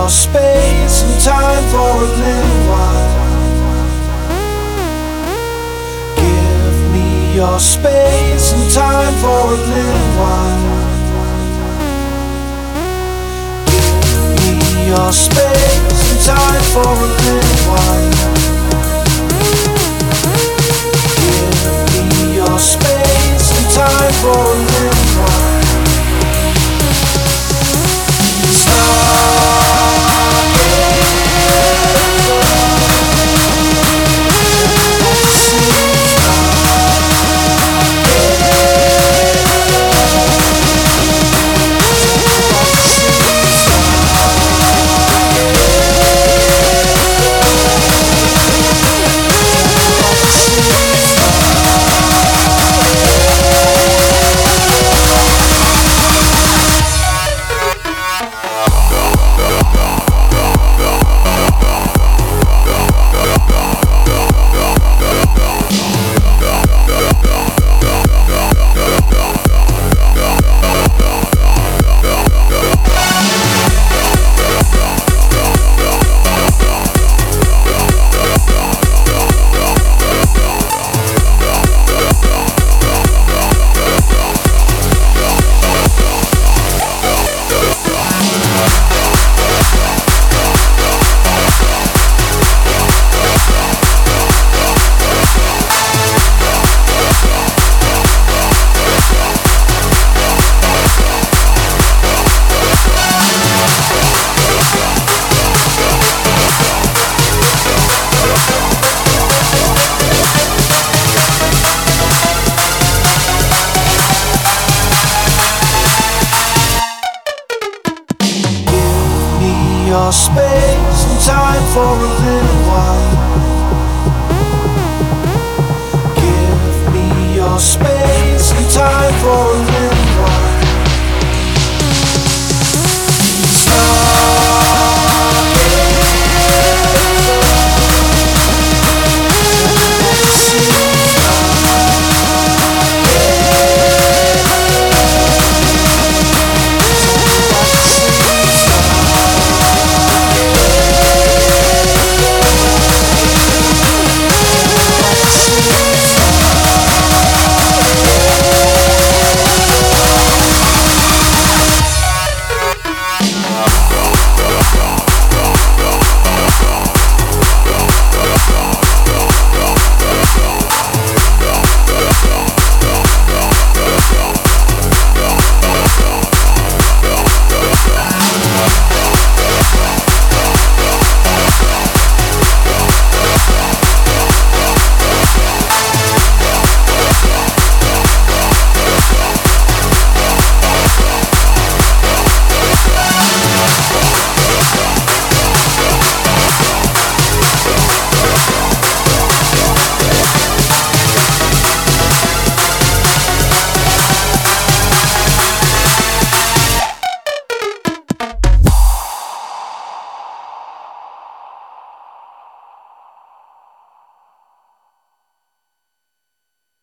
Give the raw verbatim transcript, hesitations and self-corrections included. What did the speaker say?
your space and time for a little while. Give me your space and time for a little while. Give me your space and time for a little while. Give me your space and time for a little while. Your space and time for a little while. Give me your space and time for a little while.